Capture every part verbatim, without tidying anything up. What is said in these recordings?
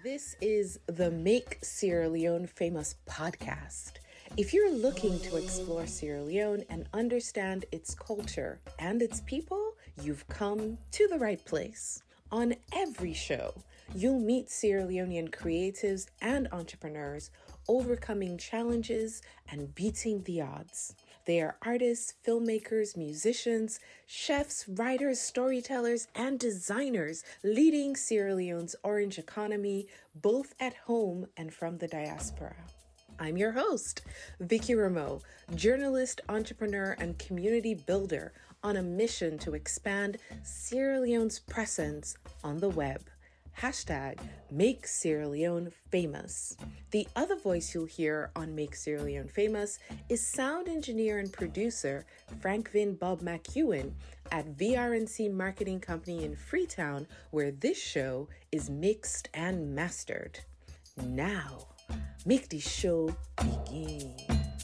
This is the Make Sierra Leone Famous podcast. If you're looking to explore Sierra Leone and understand its culture and its people, you've come to the right place. On every show, you'll meet Sierra Leonean creatives and entrepreneurs overcoming challenges and beating the odds. They are artists, filmmakers, musicians, chefs, writers, storytellers, and designers leading Sierra Leone's orange economy, both at home and from the diaspora. I'm your host, Vicky Rameau, journalist, entrepreneur, and community builder on a mission to expand Sierra Leone's presence on the web. Hashtag Make Sierra Leone Famous. The other voice you'll hear on Make Sierra Leone Famous is sound engineer and producer Frankvin Bob McEwen at V R N C Marketing Company in Freetown, where this show is mixed and mastered. Now, make the show begin.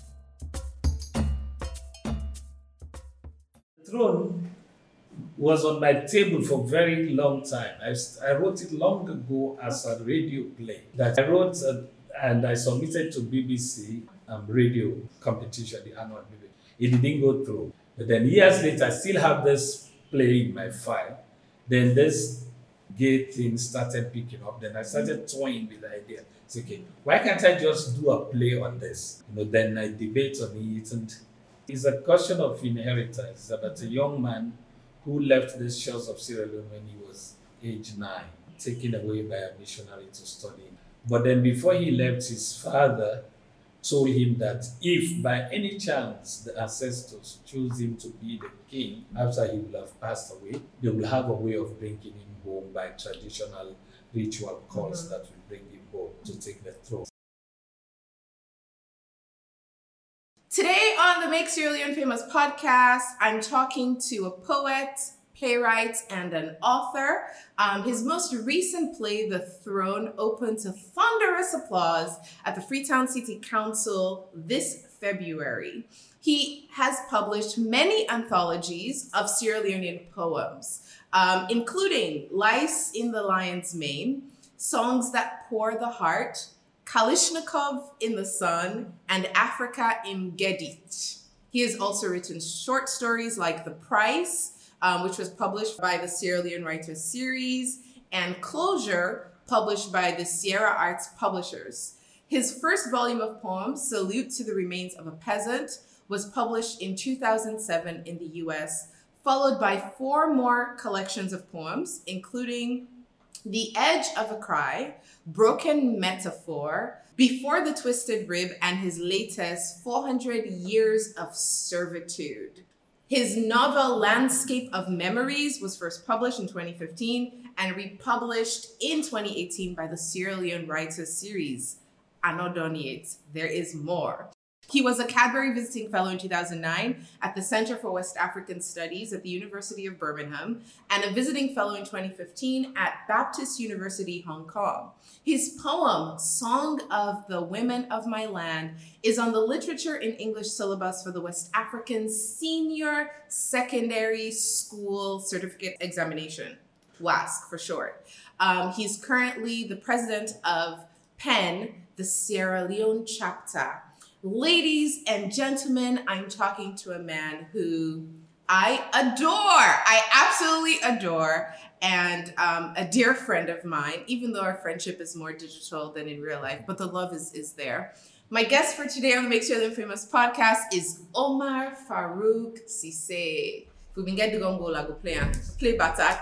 Throne was on my table for a very long time. I, I wrote it long ago as a radio play that I wrote uh, and I submitted to B B C um, radio competition, the annual B B C. It didn't go through. But then years later, I still have this play in my file. Then this gay thing started picking up. Then I started toying with the idea. It's okay, why can't I just do a play on this? You know, then I debate on it. And it's a question of inheritance. It's about a young man who left the shores of Sierra Leone when he was age nine, taken away by a missionary to study. But then before he left, his father told him that if by any chance the ancestors choose him to be the king after he will have passed away, they will have a way of bringing him home by traditional ritual calls mm-hmm. that will bring him home to take the throne. Today on the Make Sierra Leone Famous podcast, I'm talking to a poet, playwright, and an author. Um, his most recent play, The Throne, opened to thunderous applause at the Freetown City Council this February. He has published many anthologies of Sierra Leonean poems, um, including Lice in the Lion's Mane, Songs That Pour the Heart, Kalishnikov in the Sun, and Africa in Gedit. He has also written short stories like The Price, um, which was published by the Sierra Leone Writers Series, and Closure, published by the Sierra Arts Publishers. His first volume of poems, Salute to the Remains of a Peasant, was published in two thousand seven in the U S, followed by four more collections of poems, including The Edge of a Cry, Broken Metaphor, Before the Twisted Rib, and his latest, four hundred Years of Servitude. His novel, Landscape of Memories, was first published in twenty fifteen and republished in twenty eighteen by the Sierra Leone Writers Series. Anodoniate, there is more. He was a Cadbury Visiting Fellow in two thousand nine at the Center for West African Studies at the University of Birmingham and a Visiting Fellow in twenty fifteen at Baptist University, Hong Kong. His poem, Song of the Women of My Land, is on the Literature in English syllabus for the West African Senior Secondary School Certificate Examination, WASC for short. Um, he's currently the president of PEN, the Sierra Leone chapter. Ladies and gentlemen, I'm talking to a man who I adore. I absolutely adore. And um, a dear friend of mine, even though our friendship is more digital than in real life, but the love is, is there. My guest for today on the Make Sierra Leone Famous podcast is Omar Farouk Cisse. If we can get the gongo, I go play and play bata.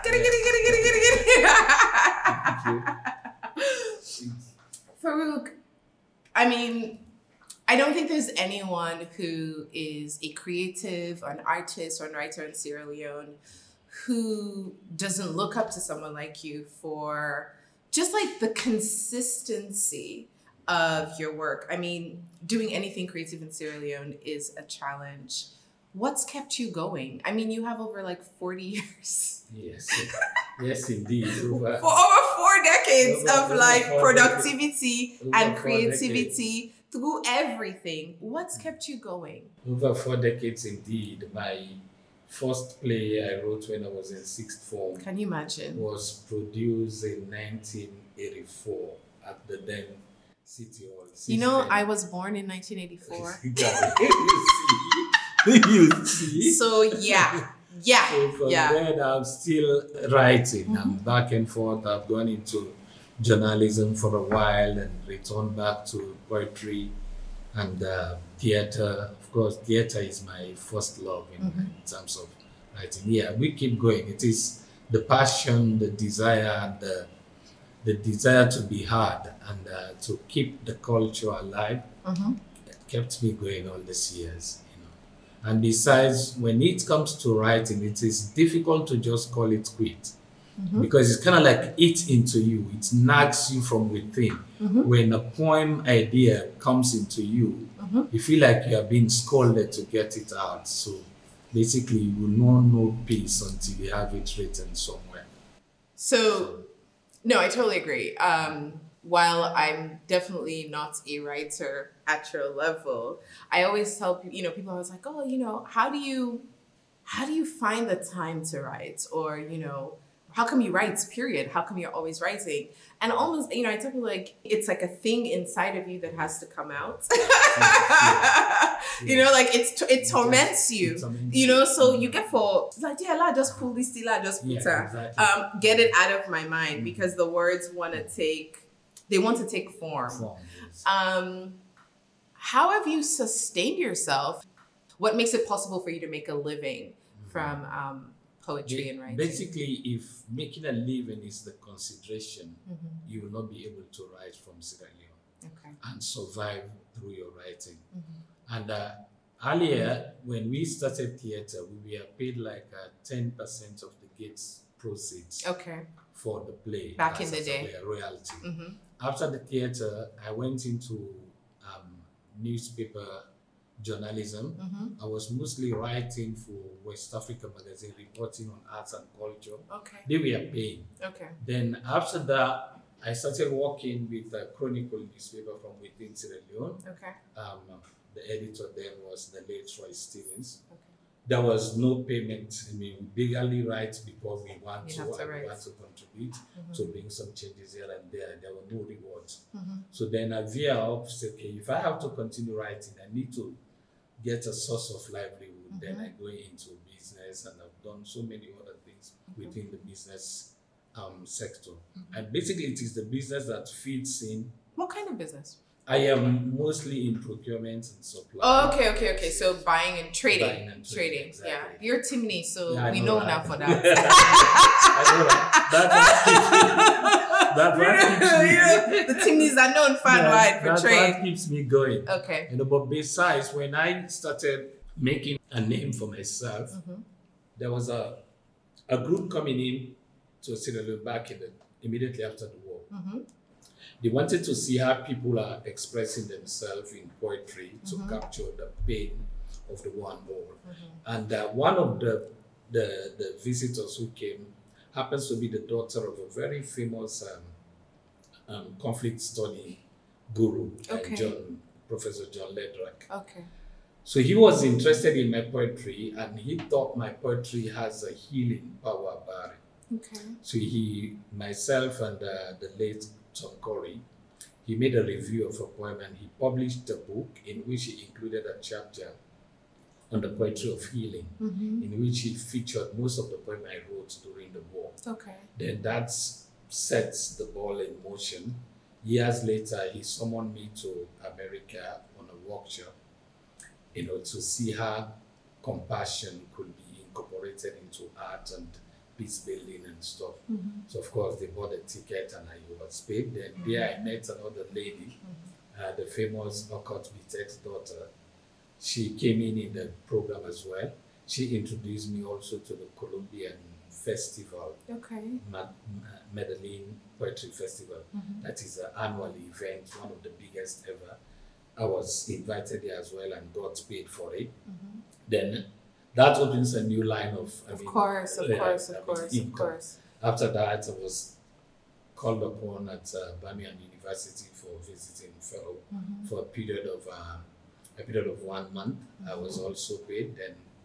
Farouk, I mean, I don't think there's anyone who is a creative, an artist, or a writer in Sierra Leone who doesn't look up to someone like you for just like the consistency of your work. I mean, doing anything creative in Sierra Leone is a challenge. What's kept you going? I mean, you have over like forty years. Yes, yes, indeed. Over, For over four decades over, of over like productivity decades. and creativity. Through everything, what's kept you going? Over four decades indeed. My first play I wrote when I was in sixth form. Can you imagine? Was produced in nineteen eighty-four. at the then City Hall. You know, Then, I was born in nineteen eighty-four. you see, you see. So yeah, yeah, So from yeah. then, I'm still writing. Mm-hmm. I'm back and forth. I've gone into journalism for a while and returned back to poetry and uh, theater. Of course, theater is my first love in, Mm-hmm. in terms of writing. Yeah, we keep going. It is the passion, the desire, and the, the desire to be heard and uh, to keep the culture alive Mm-hmm. that kept me going all these years. You know. And besides, when it comes to writing, it is difficult to just call it quit. Mm-hmm. Because it's kind of like eats into you, it nags you from within. Mm-hmm. When a poem idea comes into you, Mm-hmm. you feel like you are being scolded to get it out. So basically, you will not know peace until you have it written somewhere. So, no, I totally agree. Um, while I'm definitely not a writer at your level, I always tell people, you know, people are always like, oh, you know, how do you, how do you find the time to write? Or, you know, how come you write, period? How come you're always writing? And almost, you know, I tell people like, it's like a thing inside of you that has to come out. You know, like it's it torments you. It torments You know, you. so you get for it's like, yeah, la, just pull this still, just put Yeah, her. exactly. Um, get it out of my mind because the words want to take, they want to take form. Form, yes. Um, how have you sustained yourself? What makes it possible for you to make a living from um, poetry Ba- and writing? Basically, if making a living is the consideration, Mhm. you will not be able to write from Sierra Leone Okay. and survive through your writing. Mhm. And uh, earlier, when we started theater, we were paid like uh, ten percent of the gates proceeds Okay. for the play. Back in as the a day. play, royalty. Mm-hmm. After the theater, I went into um, newspaper journalism. Mm-hmm. I was mostly writing for West Africa magazine, reporting on arts and culture. Okay. They were paying. Okay. Then after that, I started working with a Chronicle newspaper from within Sierra Leone. Okay. Um, the editor then was the late Troy Stevens. Okay. There was no payment. I mean, we legally write because we want You to, have to and we write. want to contribute Mhm. to bring some changes here and there. There were no rewards. Mhm. So then I veer up, say, okay, if I have to continue writing, I need to get a source of livelihood. Then Mhm. I go into business, and I've done so many other things within the business um, sector. And basically, it is the business that feeds in. What kind of business? I am mostly in procurement and supply. Oh, okay, okay, okay. So buying and trading. Buying and trading, trading. exactly. Yeah. You're Timney, so Yeah, I we know know that. now for that. I know that. That's what keeps me. Yeah, the Timneys are known far and wide for that's trade. what keeps me going. Okay. You know, but besides, when I started making a name for myself, Mhm. there was a a group coming in to Sierra Leone back in the, immediately after the war. Mm-hmm. They wanted to see how people are expressing themselves in poetry to Mhm. capture the pain of the war and war. Mhm. And uh, one of the, the the visitors who came happens to be the daughter of a very famous um, um, conflict study guru, uh, Okay. John, Professor John Ledrak. Okay. So he was interested in my poetry, and he thought my poetry has a healing power about it. Okay. So he, myself, and uh, the late Tom Corey, he made a review of a poem, and he published a book in which he included a chapter on the poetry of healing, Mm-hmm. in which he featured most of the poem I wrote during the war. Okay. Then that sets the ball in motion. Years later, he summoned me to America on a workshop, you know, to see how compassion could be incorporated into art and peace building and stuff. Mm-hmm. So of course they bought a ticket and I was paid. Then there I met another lady, uh, the famous Okot Bitek's daughter. She came in in the program as well. She introduced me also to the Colombian Festival, Okay. Mad- uh, Medellin Poetry Festival. Mhm. That is an annual event, one of the biggest ever. I was invited there as well and got paid for it. Mhm. Then that opens a new line of, I Of mean, course, of uh, course, I of mean, course, of income. course. After that, I was called upon at uh, Birmingham University for visiting fellow Mhm. for a period of uh, a period of one month. I was also paid. Then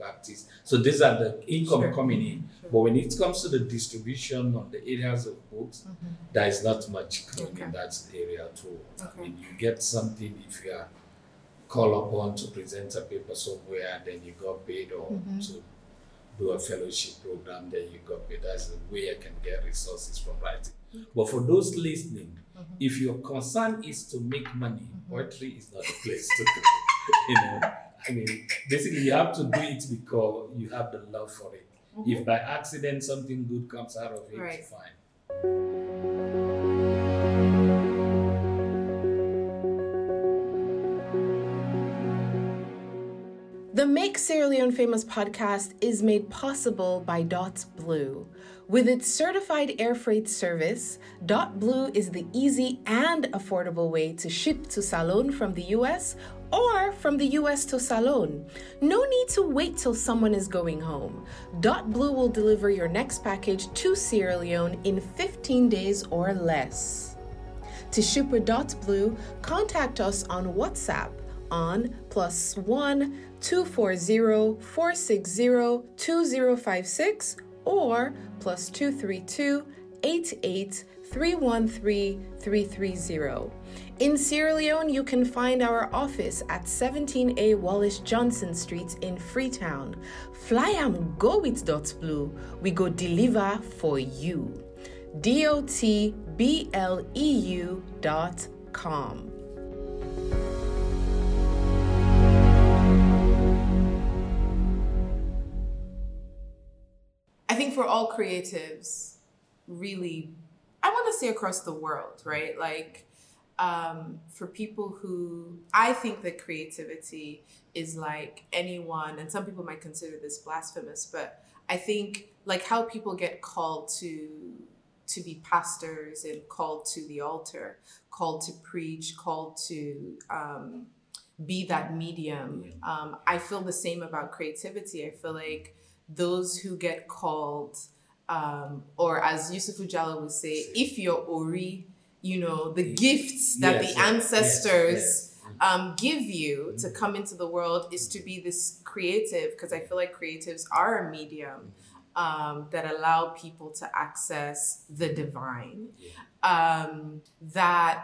Baptist. So these are the income Sure. coming in. Sure. But when it comes to the distribution on the areas of books, Mhm. there is not much coming Okay. in that area at all. Okay. I mean, you get something if you are called upon to present a paper somewhere, then you got paid, or Mhm. to do a fellowship program, then you got paid. That's the way I can get resources from writing. But for those listening, Mhm. if your concern is to make money, poetry is not the place to do. You know, I mean, basically you have to do it because you have the love for it. If by accident something good comes out of it, Right. fine. The Make Sierra Leone Famous podcast is made possible by Dot Blue. With its certified air freight service, Dot Blue is the easy and affordable way to ship to Salone from the U S or from the U S to Salone. No need to wait till someone is going home. Dot Blue will deliver your next package to Sierra Leone in fifteen days or less. To ship with Dot Blue, contact us on WhatsApp on plus one two four zero four six zero two zero five six or plus two three two eight eight three one three three three zero. In Sierra Leone, you can find our office at seventeen A Wallace Johnson Street in Freetown. Fly am go with Dot Blue. We go deliver for you. D O T B L E U dot com. I think for all creatives, really, I want to say across the world, right? Like, um, for people who, I think that creativity is like anyone, and some people might consider this blasphemous, but I think like how people get called to to be pastors and called to the altar, called to preach, called to um, be that medium. Um, I feel the same about creativity. I feel like those who get called, um, or as Yusuf Ujala would say, if you're Ori, you know, the gifts that Yes, the yes, ancestors yes, yes. Um, give you to come into the world is to be this creative, because I feel like creatives are a medium um, that allow people to access the divine. Um, that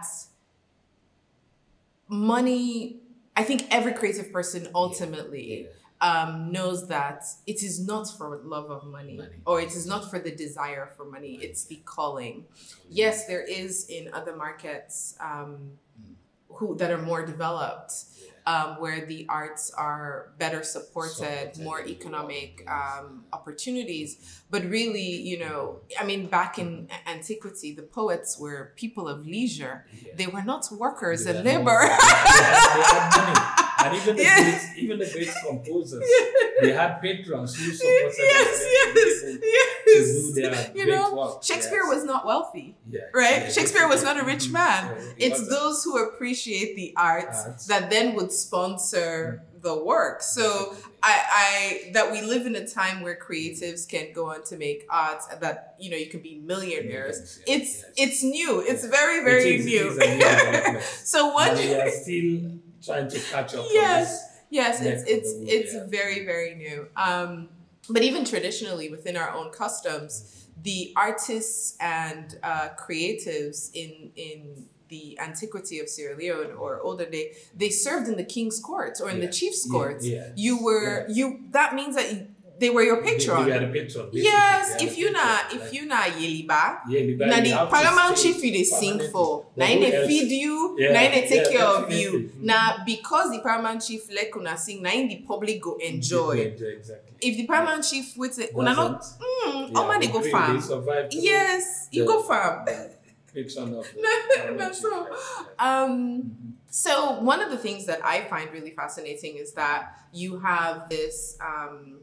money, I think every creative person ultimately Yeah. um, knows that it is not for love of money, Money. or it is not for the desire for money. It's the calling. Yes, there is in other markets um, who that are more developed, um, where the arts are better supported, Supported more in economic the world, um, opportunities. But really, you know, I mean, back in antiquity, the poets were people of leisure. Yeah. They were not workers They and had labor. money. They had, they had money. And even the Yeah. great, even the great composers, they had patrons who supported Yes, them yes, to yes. do their You great know, work. Shakespeare Yes. was not wealthy. Yeah. Right? Yeah. Shakespeare was not a rich man. Yeah, he It's wasn't. those who appreciate the arts Arts. that then would sponsor the work. So I, I that we live in a time where creatives can go on to make art, that you know you can be millionaires. Millions, yeah, It's yes. it's new. It's Yeah. very very It is, new. It is a new development. So one And we are still trying to catch up. on yes this. yes neck it's of it's the wood, it's yeah. very very new. Um, but even traditionally within our own customs, the artists and uh, creatives in in the antiquity of Sierra Leone or older day, they served in the king's court or in the Yeah. chief's Yeah, court. yeah. You were Yeah. you. That means that you, they were your They- patron. They, were the patron. basically. Yes, They are if the you na patron. if you na Yeliba, Yeah, the na guy, the you have to paramount stay chief you they sing permanently. for, But na who they else? feed you, Yeah, na they take yeah, care of definitely. you. Mm. Now because the paramount chief let una sing, na in the public go enjoy. Yeah, exactly. If the paramount chief with it, una not, Doesn't. mm, Yeah, oh man, they the go crew, farm. They survive through Yes, you the- go farm. Patron of the No, paramount no, chief, so, yeah. Um, so one of the things that I find really fascinating is that you have this, um,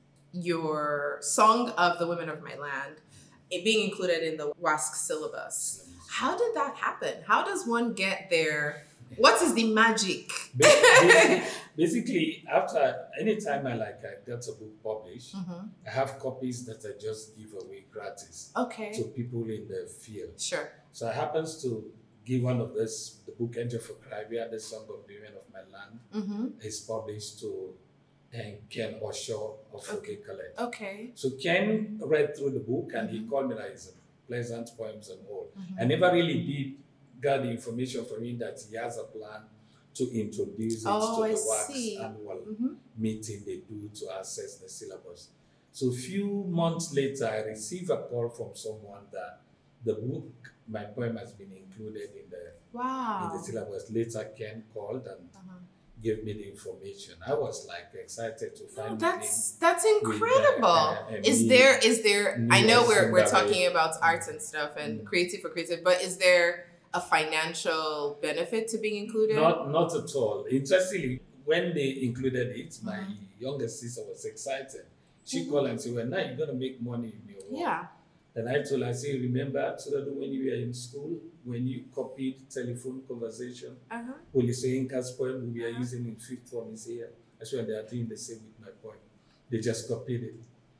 your Song of the Women of My Land, it being included in the W A S C syllabus. How did that happen? How does one get there? What is the magic? Basically, basically, after any time I like I get a book published, Mhm. I have copies that I just give away gratis Okay, to people in the field. sure. So I happens to give one of this, the book Angel for Caribbean, the Song of the Women of My Land, Mm-hmm. is published to and Ken Oshaw of Fouquet College. Okay. So Ken read through the book and Mm-hmm. he called me that it's pleasant poems and all. Mm-hmm. I never really did got the information from him that he has a plan to introduce it Oh, to I the WACS see. annual Mm-hmm. meeting they do to assess the syllabus. So a few months later, I received a call from someone that the book, my poem has been included in the Wow. in the syllabus. Later, Ken called and Uh-huh. gave me the information. I was like excited to No, find that's that's with, uh, incredible. uh, uh, Is me- there is there? me I know or we're we're somebody. talking about arts and stuff and Mm. creative for creative, but is there a financial benefit to being included? Not not at all. Interestingly, when they included it, my Mhm. youngest sister was excited. She Mhm. called and said, "Well, now you're gonna make money in your work." Yeah. Then I told her, I said, "Remember, so that when you were in school, when you copied telephone conversation, Uh huh. Polisoyinka's poem we are Uh-huh. using in fifth form is here. I swear they are doing the same with my poem. They just copied it."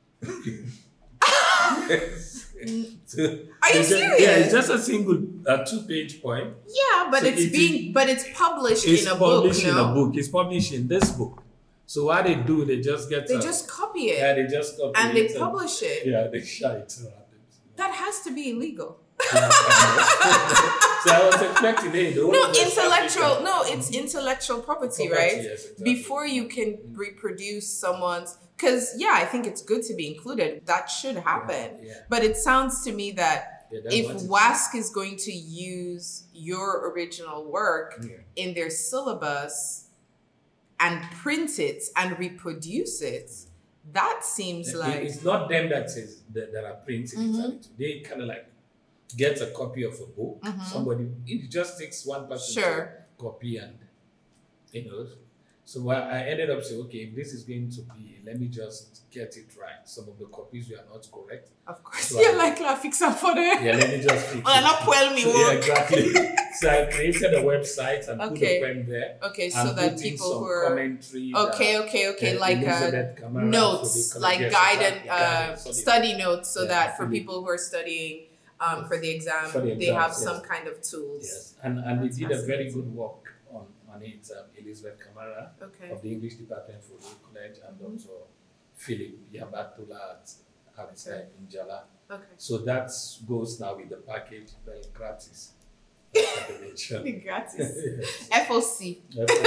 Yes. So, Are you it's just- serious? Yeah, it's just a single uh, two-page poem. Yeah, but So it's it being but it's published It's in a book. published in No, a book. It's published in this book. So what they do, they just get they a- just copy it yeah, they just copy and it they publish it. Yeah, they share it around them. That has to be illegal. Yeah, kind of. So I was expecting, hey, the whole No, of West intellectual. Africa- No, it's intellectual property, Property, right? yes, exactly. Before you can reproduce someone's, because yeah, I think it's good to be included. That should happen. Yeah, But it sounds to me that yeah, that's if what it- WASC is going to use your original work Yeah. in their syllabus and print it and reproduce it, that seems It- like it's not them that says that, that are printing Mhm. it. They kind of like get a copy of a book. Mhm. Somebody, it just takes one person Sure. to copy and, you know. So I I ended up saying, okay, if this is going to be, let me just get it right. Some of the copies were not correct. of course So you're I- like la fix up for them. Yeah, let me just fix Well, it. not puel me So, work. yeah, exactly. So I created a website and Okay. put the pen there. Okay, so and that put in people some who are commentary. okay, that, okay, okay, uh, like uh, Elizabeth Kamara notes, for the like yes, guided exactly, uh, guided study. study notes, so Yeah, that for study. people who are studying um, for the exam, For the they have exams, some yes. kind of tools. Yes, and and we That's did a very fascinating. good work on on it. Um, Elizabeth Kamara Okay. of the English department for Royal College and Mhm. also Philip Yabatula at at Okay. uh, Injala. Okay. So that goes now with the package, well, gratis. That's what they mentioned. Gratis. Yes. F O C.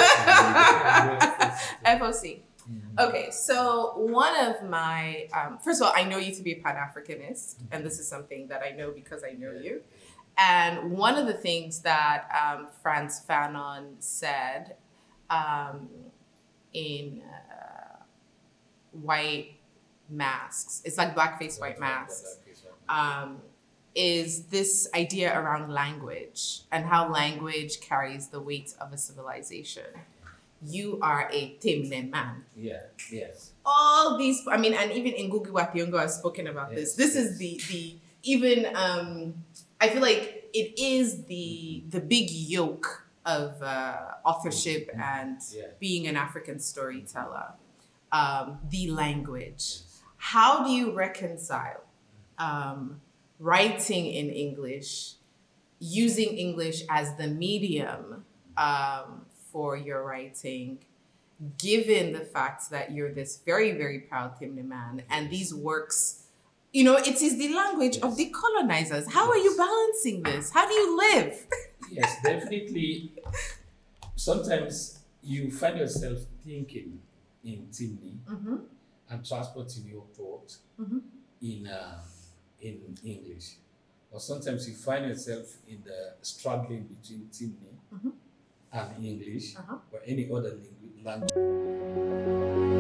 F F O C. Mhm. Okay, so one of my um, first of all, I know you to be a Pan Africanist, and this is something that I know because I know you. And one of the things that um, Frantz Fanon said um, in uh, White Masks, it's like blackface white masks, um, is this idea around language and how language carries the weight of a civilization. You are a Temne man. Yeah, yes. All these, I mean, and even in Ngugi wa Thiong'o has spoken about this. Yes, This yes. is the the even um, I feel like it is the the big yoke of uh, authorship and Yeah. being an African storyteller. Um, the language. How do you reconcile um, writing in English, using English as the medium um, for your writing, given the fact that you're this very, very proud Timni man, and these works, you know, it is the language of the colonizers. How are you balancing this? How do you live? Yes, definitely. Sometimes you find yourself thinking in Timni Mm-hmm. and transporting your thought Mhm. in uh, in English, or sometimes you find yourself in the struggling between Timni Mhm. and English Uh-huh. or any other lingu- language.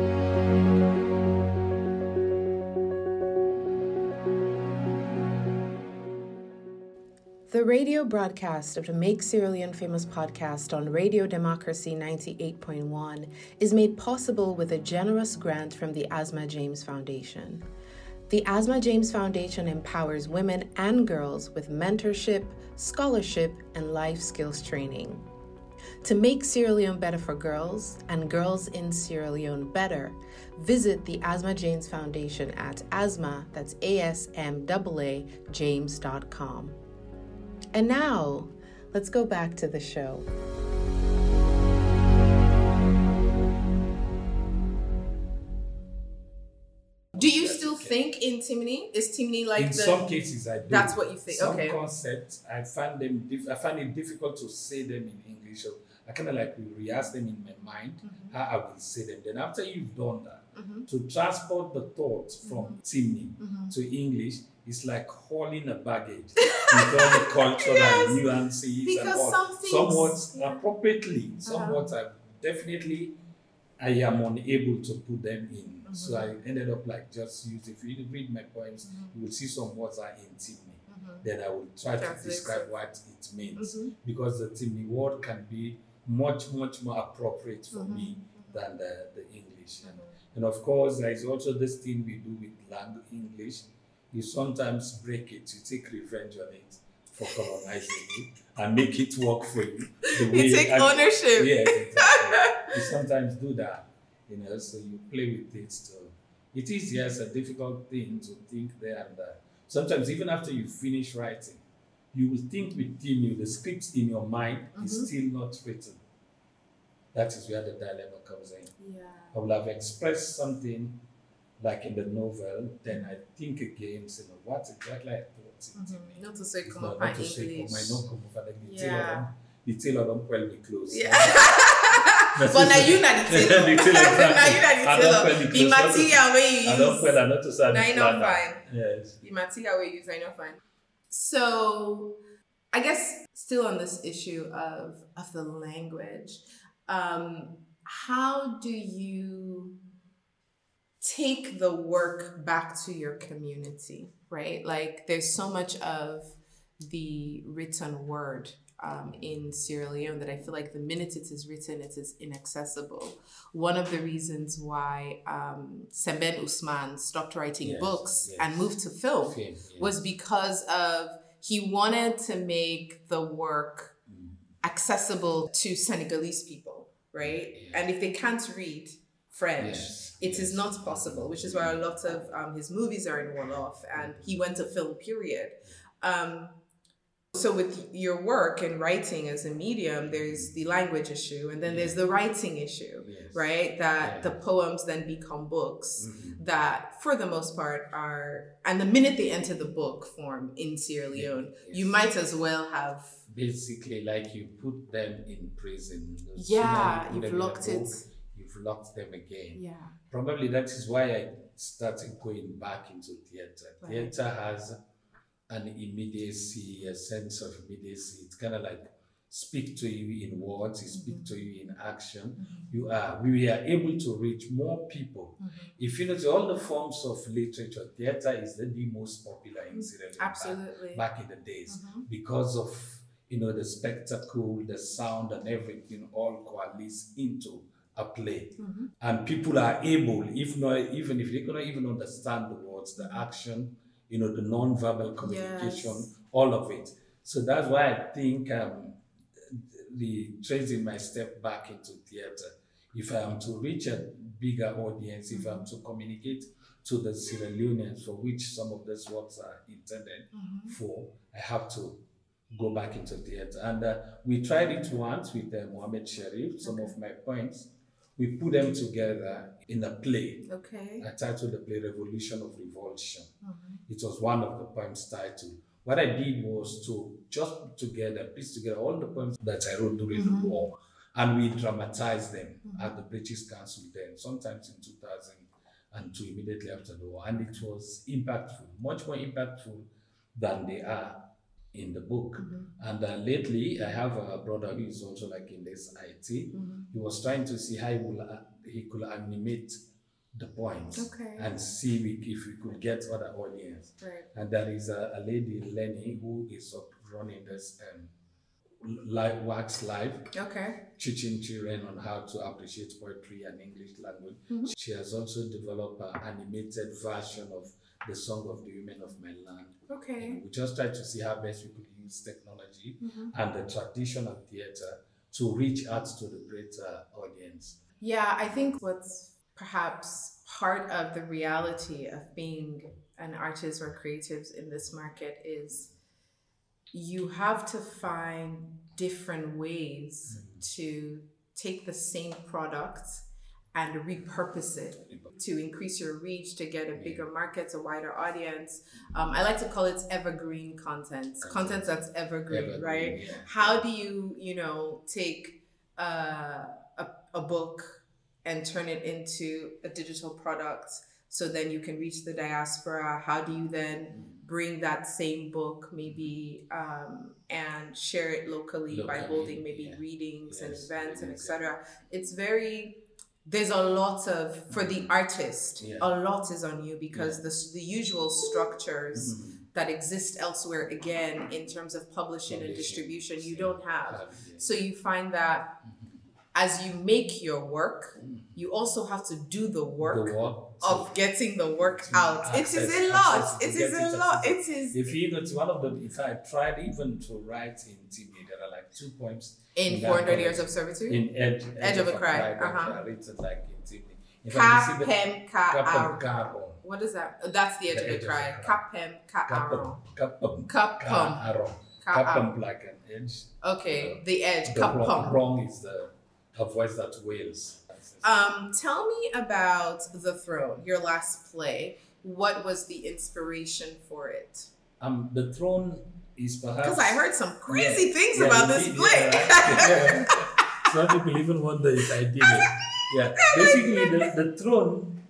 The radio broadcast of the Make Sierra Leone Famous podcast on Radio Democracy ninety-eight point one is made possible with a generous grant from the Asma James Foundation. The Asma James Foundation empowers women and girls with mentorship, scholarship, and life skills training. To make Sierra Leone better for girls and girls in Sierra Leone better, visit the Asma James Foundation at asma, that's A S M A A, James dot com. And now, let's go back to the show. think in Timini? Is Timini like in the... some cases I do. That's what you think, some okay. concepts, I find them, dif- I find it difficult to say them in English. So I kind of like rehearse them in my mind, Mm-hmm. how I will say them. Then after you've done that, Mm-hmm. to transport the thoughts from Timni Mm-hmm. to English is like hauling a baggage with all the cultural Yes. and nuances Because and all. some things- Somewhat yeah. appropriately, somewhat I definitely I am unable to put them in. So I ended up like just use, if you read my poems, you will see some words are in Timni. Then I will try to Translate describe it. what it means. Mhm. Because the Timni word can be much, much more appropriate for Mhm. me than the, the English. And, and of course, there is also this thing we do with language English. You sometimes break it, you take revenge on it for colonizing it and make it work for you. The You take and- ownership. Yes, exactly. You sometimes do that, you know, so you play with it. So it is, yes, a difficult thing to think there and there. Sometimes even after you finish writing, you will think within you, the script in your mind is Mhm. still not written. That is where the dilemma comes in. Yeah. I will have expressed something like in the novel, then I think again, say, no, what exactly I thought it to me. Not to say It's come not, up not in to say, English. come, I know come over the Yeah. tailor, the tailor don't quell me close. Yeah. But now you not the tailor. The tailor, exactly. Now you not the I don't quell tailor. me The close, not to- material where you I don't use. quell, I not to say I'm Now a you not planner. fine. Yes. The material we use, I know fine. So, I guess still on this issue of of the language, um, how do you take the work back to your community? Right, like there's so much of the written word um, in Sierra Leone that I feel like the minute it is written, it is inaccessible. One of the reasons why um, Semben Usman stopped writing Yes, books yes. and moved to film Fame, yes. was because of he wanted to make the work Mm. accessible to Senegalese people, right? Yeah. And if they can't read French, Yes, it is yes. not possible, which is why a lot of um, his movies are in Wolof, and he went to film, period. Um, so with your work and writing as a medium, there's the language issue, and then there's the writing issue, Yes. right? That Yeah. the poems then become books Mhm. that, for the most part, are, and the minute they enter the book form in Sierra Leone, Yes. you might as well have, Basically, like you put them in prison. The yeah, sooner you put you've them in a locked it. book, You've locked them again. Yeah. Probably that is why I started going back into theater. Right. Theater has an immediacy, a sense of immediacy. It's kind of like speak to you in words, it speak to you in action. You are. We are able to reach more people. If you notice, all the forms of literature, theater is the, the most popular in Sierra Leone back- Absolutely. back in the days Mhm. because of you know the spectacle, the sound, and everything all coalesce into a play. Mhm. And people are able, if not, even if they cannot even understand the words, the action, you know, the non-verbal communication, Yes. all of it. So that's why I think um, the tracing my step back into theater. If I am to reach a bigger audience, if I'm to communicate to the Sierra Leoneans for which some of these works are intended for, I have to go back into theater. And uh, we tried it once with uh, Mohammed Sharif, some of my points. We put them together in a play. Okay. I titled the play Revolution of Revulsion. It was one of the poems titled. What I did was to just put together, piece together all the poems that I wrote during the war, and we dramatized them at the British Council then, sometimes in two thousand two, immediately after the war. And it was impactful, much more impactful than they are in the book. And uh, lately, I have a brother who is also like in this I T. He was trying to see how he, will, uh, he could animate the poems Okay. and see we, if we could get other audience. Right. And there is a, a lady, Lenny, who is up running this um, live, wax live, Okay. teaching children on how to appreciate poetry and English language. She has also developed an animated version of the Song of the Women of my Land. Okay. And we just tried to see how best we could use technology and the traditional theater to reach out to the greater audience. Yeah, I think what's perhaps part of the reality of being an artist or creatives in this market is you have to find different ways to take the same product and repurpose it to increase your reach, to get a bigger market, a wider audience. Um, I like to call it evergreen content, content that's evergreen, evergreen right? Yeah. How do you, you know, take uh, a, a book and turn it into a digital product so then you can reach the diaspora? How do you then bring that same book maybe um, and share it locally, locally by holding maybe yeah. readings yes. and events and et cetera? It's very... There's a lot of, for the artist, yeah. a lot is on you because yeah. the, the usual structures mm-hmm. that exist elsewhere, again, in terms of publishing, publishing. and distribution, you don't have. have yeah. So you find that mm-hmm. as you make your work, mm-hmm. you also have to do the work, the work of getting the work out. Access, it is a lot. It is a lot. It is. If you know, it's one of the, if I tried even to write in T V, there are like two poems. In four hundred Years of Servitude? In Edge, Edge, Edge of a Cry. Uh-huh. Written like in T V. Kapem Ka-Aron. What is that? Oh, that's the Edge of a Cry. Kapem Ka-Aron. Kapem Ka-Aron. Kapem like an edge. Okay, uh, the edge. The Kapem. Wrong is the a voice that wails. Um, tell me about The Throne, your last play. What was the inspiration for it? Um, The Throne is perhaps... Because I heard some crazy yeah, things yeah, about this did, play. Yeah, right? Yeah. Some people even wonder if I did it. Yeah, basically the, the Throne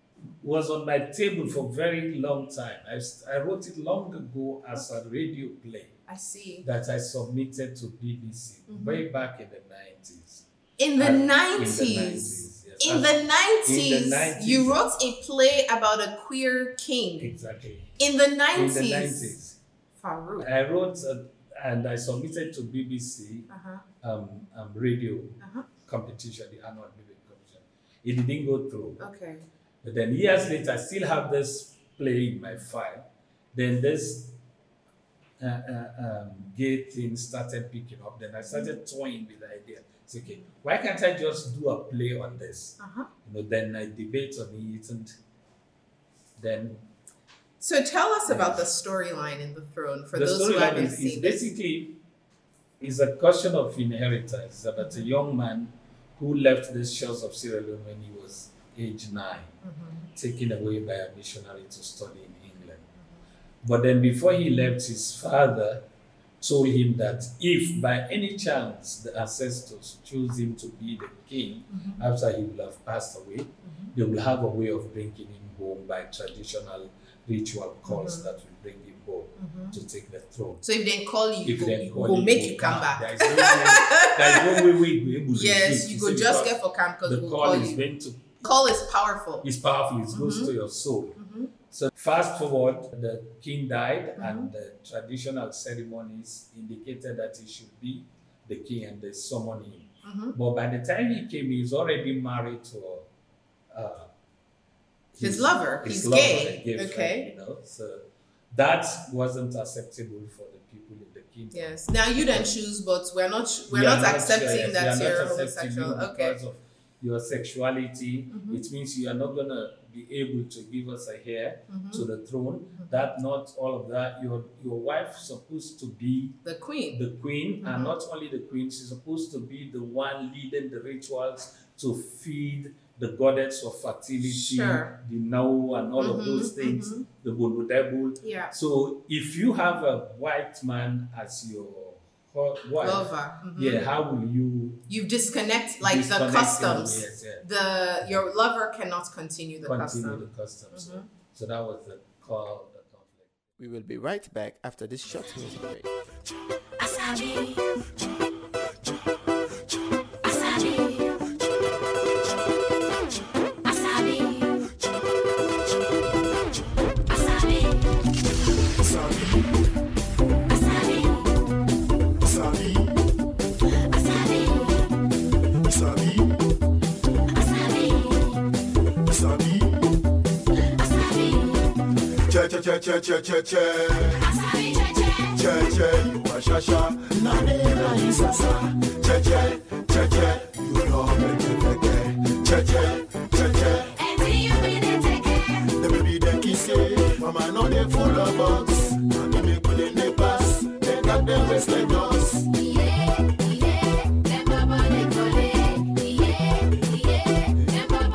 was on my table for a very long time. I, I wrote it long ago as a radio play. I see. That I submitted to B B C mm-hmm. way back in the nineties. In the nineties? In the nineties, yes. In the nineties, in the nineties, you wrote a play about a queer king. Exactly. In the nineties? In the nineties. Farouk. I wrote uh, and I submitted to B B C uh-huh. um, um, radio uh-huh. competition, the annual radio competition. It didn't go through. Okay. But then years later, I still have this play in my file. Then this uh, uh, um, gay thing started picking up. Then I started toying with the idea. It's okay, why can't I just do a play on this? Uh-huh. You know, then I debate on it, and then. So tell us yes. about the storyline in The Throne for the those who haven't is, seen is it. basically is a question of inheritance. It's about a young man who left the shores of Sierra Leone when he was age nine, mm-hmm. taken away by a missionary to study in England. Mm-hmm. But then before he left, his father told him that if by any chance the ancestors choose him to be the king mm-hmm. after he will have passed away, mm-hmm. they will have a way of bringing him home by traditional ritual calls mm-hmm. that will bring him home mm-hmm. to take the throne. So if they call you, if you they go, call go you, make you you come back. There is no way, there is no way we will be able to yes, do you it. go You just see, get for camp because the we'll call call is you. going to Call is powerful. It's powerful. It goes mm-hmm. to your soul. Mm-hmm. So fast forward, the king died, mm-hmm. and the traditional ceremonies indicated that he should be the king, and they summoned him. Mm-hmm. But by the time he came, he was already married to uh, his, his lover. His He's lover, gay. gay okay. Friend, you know? So that wasn't acceptable for the people in the kingdom. Yes. Now you didn't choose, but we're not we're we not, not accepting sure, yes, that you're not homosexual. Okay. Because of your sexuality, mm-hmm. it means you are not gonna be able to give us a heir mm-hmm. to the throne. Mm-hmm. That not all of that. Your your wife supposed to be the queen. The queen, mm-hmm. and not only the queen, she's supposed to be the one leading the rituals to feed the goddess of fertility, sure. the Nau, and all mm-hmm. of those things, mm-hmm. the Bonodebul. Yeah. So if you have a white man as your wife, lover, mm-hmm. yeah, how will you? You disconnect like disconnect the customs. Him, yes, yeah. The your lover cannot continue the continue custom. the customs. Mm-hmm. So, so that was the call of the conflict. We will be right back after this short music break. Asabi. Asabi. Che che che che che che che you a shasha na ne na isasa che che che che you know me che che che che che and you will take care. The baby they kiss it, mama know they full of bugs, and they make with the pass, they got them waist like us. Yeah, yeah, them baba they go there. Yeah, yeah, them baba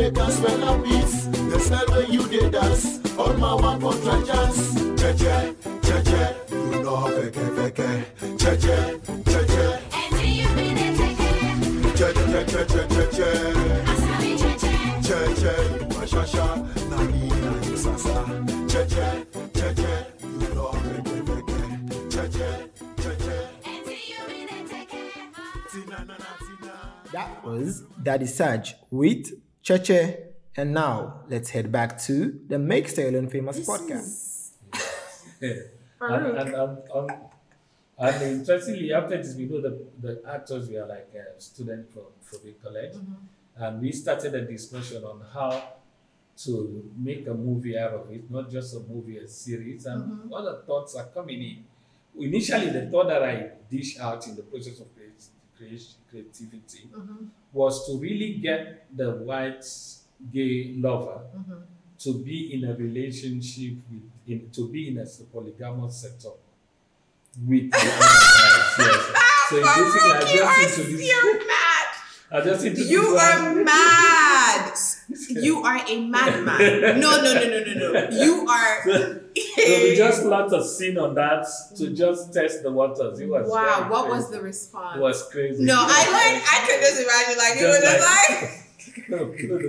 make us swell up beats. The style where you did dance. All my one contra jazz. Cheche, cheche, you know feke feke. Cheche, cheche, Enter you in and take care. cheche, cheche, cheche. Asabi cheche. Cheche, washasha, nani nani sasa. Cheche, cheche, you know feke feke. Cheche, cheche, Enter you in and take care. tina na na tina. That was Daddy Saj with Cheche. And now let's head back to the Make Sierra Leone Famous podcast. and, Farouk. and, and, and, and interestingly, after this, we know the, the actors were like a student from from college, and we started a discussion on how to make a movie out of it, not just a movie, a series. And all the thoughts are coming in. Initially, the thought that I dish out in the process of creat- creation, creativity was to really get the white gay lover to be in a relationship with, in, to be in a polygamous setup with the other guys. Yes. So it's basically, I you are just introduced. you're mad. I just introduced. You one. are mad. You are a madman. No, no, no, no, no, no. You are. So we just launched a scene on that to just test the waters. It was Wow. very What was crazy. the response? It was crazy. No, I like. I could just imagine like it was Just just like. no, no, no,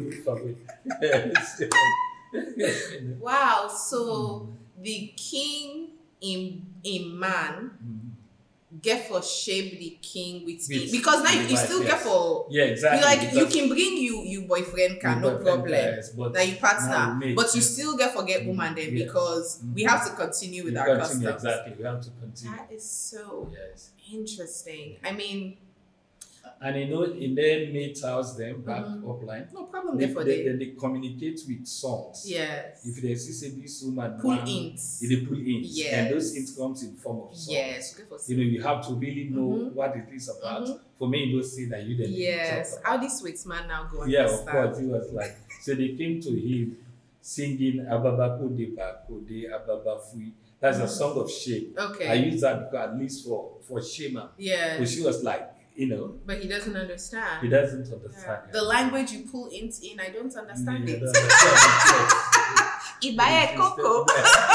Yes. Wow. So the king in in man get for shape the king with skin With- because now you with still wife, get yes. for. Yeah, exactly. You like you because can bring you you boyfriend can your no boyfriend problem. dies, but That you now partner, we make- but you still get forget Mm, woman then yes. because Mm. we have to continue with we our continue, customs. exactly. We have to continue. That is so Yes. interesting. I mean, And you know, in their mate's house, then back Mhm. upline, no problem they, there for they, them. they, they communicate with songs. Yes. If they see say this woman Pull want- ints. they pull ints, Yes. and those ints comes in form of songs. Yes. Good for You know, you have to really know Mhm. what it is about. Mhm. For me, you don't say that you didn't. Yes. How this sweet man now go Yeah, of understand? course. He was like, so they came to him singing Ababa Kode Ba Kode Ababa Fui. That's a song of shame. Okay. I use that because at least for for Shema. Yeah. But she was like, you know, But he doesn't understand. he doesn't Yeah. understand. The language you pull int in, I don't understand Yeah, it. I don't understand it. Ibaye Coco.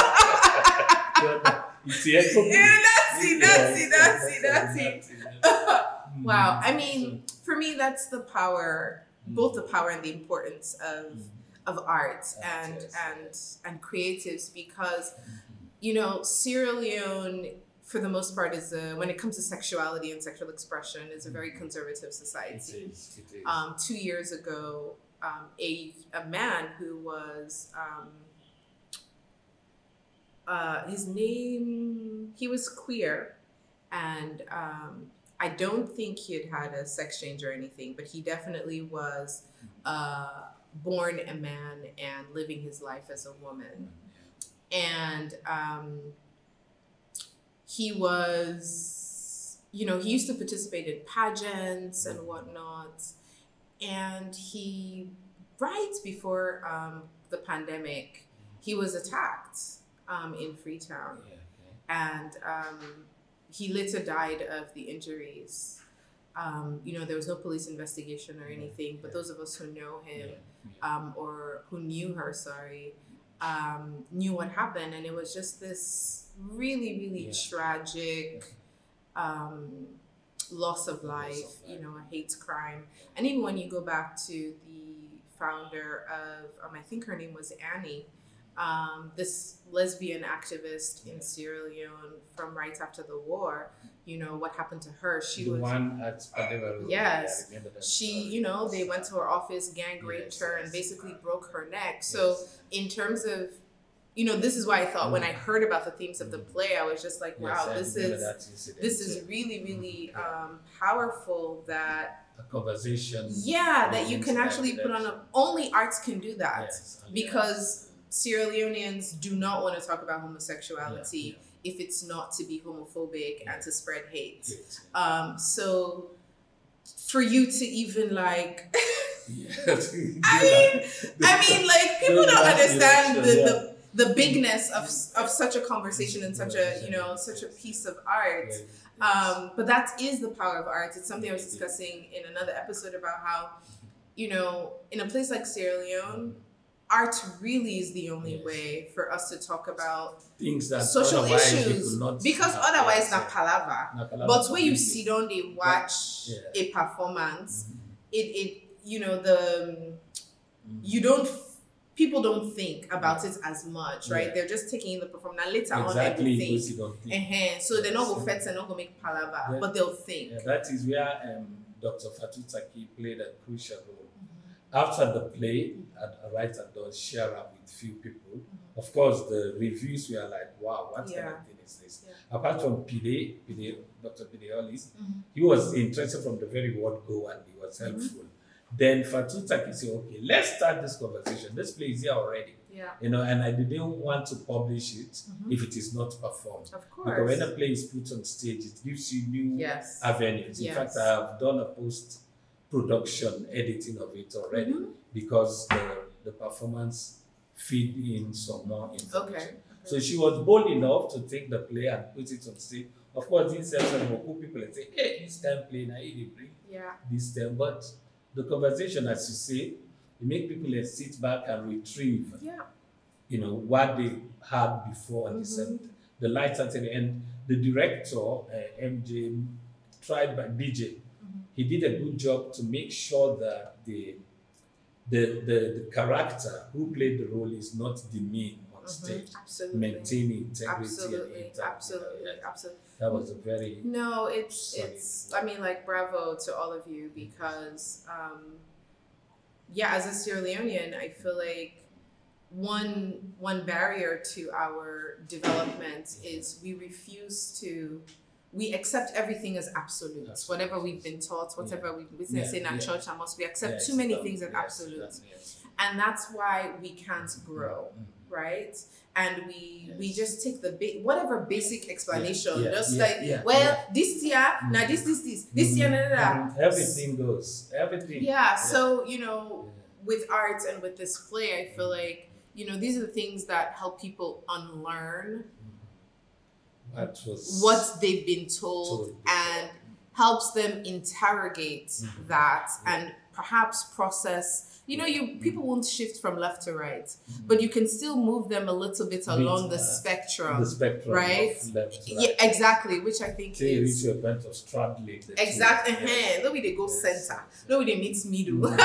It's the echo. Yeah, that's it, that's it, that's it, Yeah, that's it. Mm. Wow. I mean, for me, that's the power, both the power and the importance of of art and Yes, and and creatives because you know Sierra Leone for the most part is a, when it comes to sexuality and sexual expression is a very conservative It society. is. It is. Um, two years ago, um, a a man who was um, uh, his name he was queer, and um, I don't think he had had a sex change or anything, but he definitely was uh, born a man and living his life as a woman, and um, he was, you know, he used to participate in pageants and whatnot. And he, right before um, the pandemic, he was attacked um, in Freetown. Yeah, okay. And um, he later died of the injuries. Um, you know, there was no police investigation or anything, but those of us who know him Yeah, yeah. um, or who knew her, sorry, um, knew what happened. And it was just this really, really Yeah. tragic um, loss of life, Loss of you life. know, a hate crime. And even when you go back to the founder of, um, I think her name was Annie, um, this lesbian activist in Sierra Leone from right after the war, you know, what happened to her? She the was. one at Padeva Road. Yes. Yeah, I remember that She, story. you know, they went to her office, gang raped Yes, her, and yes. basically broke her neck. So, Yes. in terms of, you know, this is why I thought when I heard about the themes of the play, I was just like, Yes, wow, I this remember is that incident. this is really, really um, powerful. That a conversation. yeah, that you can Yes, actually put on a. Only arts can do that Yes, and because Sierra Leoneans do not want to talk about homosexuality Yeah, if it's not to be homophobic and to spread hate. yes. Um, so for you to even like. Yes. I mean, I mean, like people don't Yeah, understand yeah, the, yeah. the the bigness of of such a conversation and such a you know such a piece of art. Yes. Um, but that is the power of art. It's something I was discussing in another episode about how, you know, in a place like Sierra Leone, art really is the only Yes. way for us to talk about Things that social otherwise we issues. could not Because have. otherwise, Yes, not yeah. palaver. Na palaver But when you completely. sit down, they watch Yeah. a performance, Mhm. it, it, you know, the, you don't, f- people don't think about it as much, right? Yeah. They're just taking in the performance. Now later on, Exactly, they will because think. you don't think. Uh-huh. So they're not Yes. going to fetch and not going to make palaver, Yeah. but they'll think. Yeah, that is where um, Doctor Fatu Taki played a crucial role. Mm-hmm. After the play, a writer does share up with few people. Of course, the reviews were like, wow, what kind Yeah. of thing is this? Yeah. Apart from Pide, Pide, Doctor Pide Hollis, Mhm. he was interested from the very word go and he was Mm-hmm. helpful. Then Fatu Taki said, okay, let's start this conversation. This play is here already. Yeah, You know, and I didn't want to publish it if it is not performed. of Because when a course. play is put on stage, it gives you new Yes. avenues. In Yes. fact, I have done a post production editing of it already Mhm. because the, the performance feed in some more information. Okay. So she was bold enough to take the play and put it on stage. Of course, this will put people and say, hey, this time play, now you bring Yeah. this time. But the conversation, as you say, you make people uh, sit back and retrieve Yeah. you know, what they had before and they said Mm-hmm. the lights at the end. The director, uh, M J, tried by B J, Mm-hmm. he did a good job to make sure that the the the, the character who played the role is not demeaned on stage, Absolutely. maintaining integrity. and Absolutely. intact. Absolutely. Yeah, Absolutely. that was a very No, it's Solid. it's. I mean, like, bravo to all of you because, um, yeah, as a Sierra Leonean, I feel like one one barrier to our development is we refuse to. We accept everything as absolute. Absolute. Whatever we've been taught, whatever we've been Yeah, saying at yeah. church, and must we accept yes, too many um, things as yes, absolute, that- yes. and that's why we can't grow. Mm. Right, and we we Yes. just take the ba- whatever basic explanation, yeah, just yeah, like yeah, well, yeah. this year, now this this this this year, Mhm, nah, nah, nah. mhm. Everything goes. Everything. Yeah, so you know, Yeah. with art and with this play, I feel like you know these are the things that help people unlearn That was what they've been told Told before. and helps them interrogate Mhm. that Yeah. and perhaps process. You know, you people won't shift from left to right, Mhm. but you can still move them a little bit along the uh, spectrum. the spectrum right? of left to Yeah, right. exactly, which I think Till you reach is your point of straddling the two. exactly. Yes. No, we they go Yes, center. yes. No, they meet middle. Mm.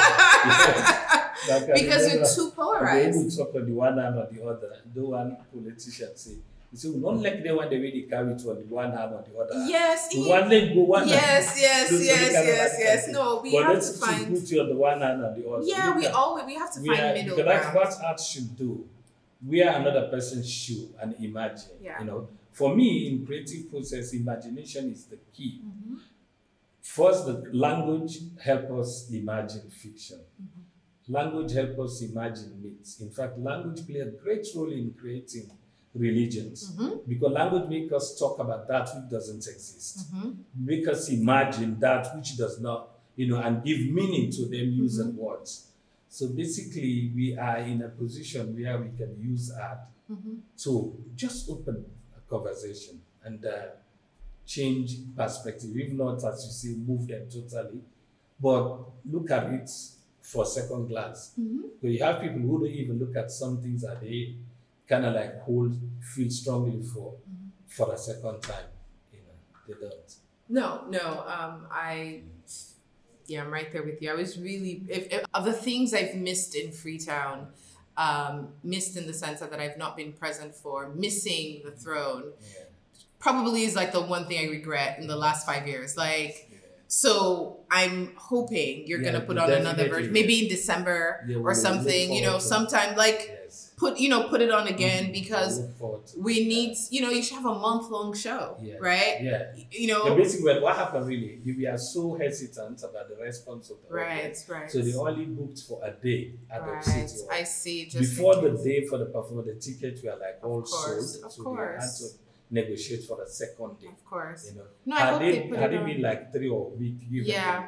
Like, I Because remember you're too the polarized. able talk on the one hand or the other. The one politician say, you say, we don't like the one the way they carry it on the one hand or the other. hand. Yes, The e- one leg go one yes, hand. yes, So- so yes, they can yes, have yes. that No, we but have let's to to find. put you on the one hand and the other. Yeah, Look we at- always we have to we find are, middle because that's ground. what art should do. Where another person should and imagine. Yeah. You know, for me in creative process, imagination is the key. Mhm. First, the language help us imagine fiction. Mm-hmm. Language help us imagine myths. In fact, language play a great role in creating religions Mhm. because language make us talk about that which doesn't exist, Mhm. make us imagine that which does not, you know, and give meaning to them using Mm-hmm. words. So basically, we are in a position where we can use art Mhm. to just open a conversation and uh, change perspective. If not, as you say, move them totally, but look at it for second glance. Mhm. So you have people who don't even look at some things that they kind of like hold, feel strongly for, for a second time. You know, they don't. No, no. Um, I, yeah, I'm right there with you. I was really, if, if of the things I've missed in Freetown, um, missed in the sense that I've not been present for, missing the throne, Yeah. probably is like the one thing I regret in the last five years. Like, Yeah. so I'm hoping you're Yeah, gonna put on another definitely. version, maybe in December Yeah, or we'll something. look You know, forward to it. sometime like Yes. put you know put it on again Mhm. because We'll look forward to we it. need you know you should have a month long show, Yeah. right? Yeah. You know, Yeah, basically, well, what happened really, we are so hesitant about the response of the right, audience. right. So they only booked for a day at Right, the city hall. I see. Just Before in the case. day for the performance, the tickets were like all course, sold. of so course. they had to negotiate for the second day. Of course. You know, No, I had hope they, they put had it it on. been like three or a week, you Yeah.